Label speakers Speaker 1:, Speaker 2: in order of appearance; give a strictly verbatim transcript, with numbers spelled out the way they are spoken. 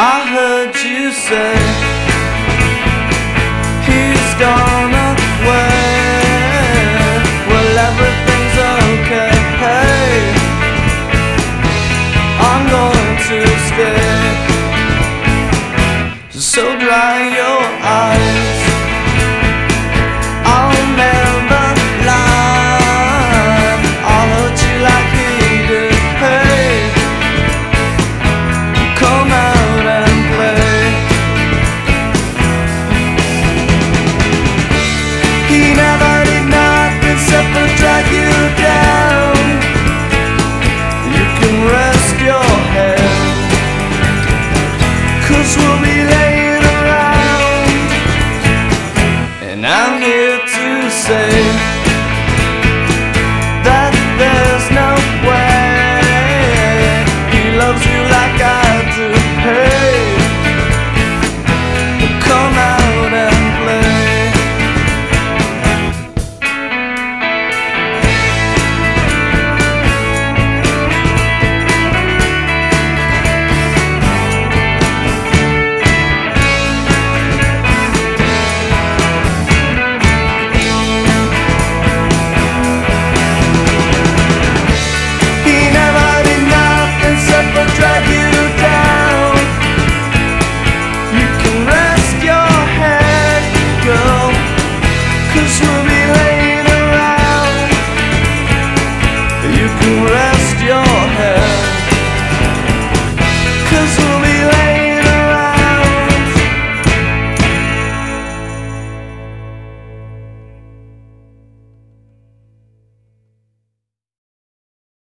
Speaker 1: I heard you say he's gone away. Well, everything's okay. Hey, I'm going to stay. So dry your eyes. I'll never lie. I'll hurt you like he did. Hey, come out and play. He never did nothing except for drag you down. You can rest your head, 'cause we'll be late.